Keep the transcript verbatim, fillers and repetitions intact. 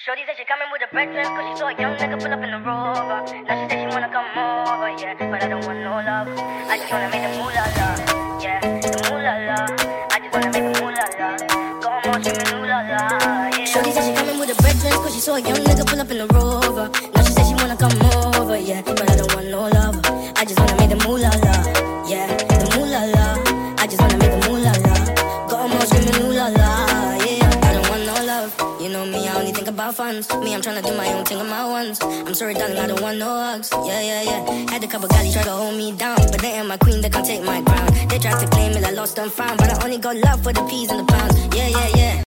Shorty said she coming with her breakfast, cause she saw a young nigga pull up in the Rover. Now she said she wanna come over, yeah, but I don't want no love. I just wanna make the moolah la, yeah, the moolah la. I just wanna make the moolah la. Go on, screaming moolah la, yeah. Shorty said she coming with her breakfast, cause she saw a young nigga pull up in the Rover. Now she said she wanna come over, yeah, but I don't want no love. I just wanna make the moolah la, yeah, the moolah la. I just wanna make the moolah la. Go on, screaming moolah la, yeah. I don't want no love. You know me, I only think about funds. Me, I'm tryna do my own thing on my ones. I'm sorry, darling, I don't want no hugs. Yeah, yeah, yeah. Had a couple guys try to hold me down, but they ain't my queen, they can't take my crown. They tried to claim it, I lost and found, but I only got love for the peas and the pounds. Yeah, yeah, yeah.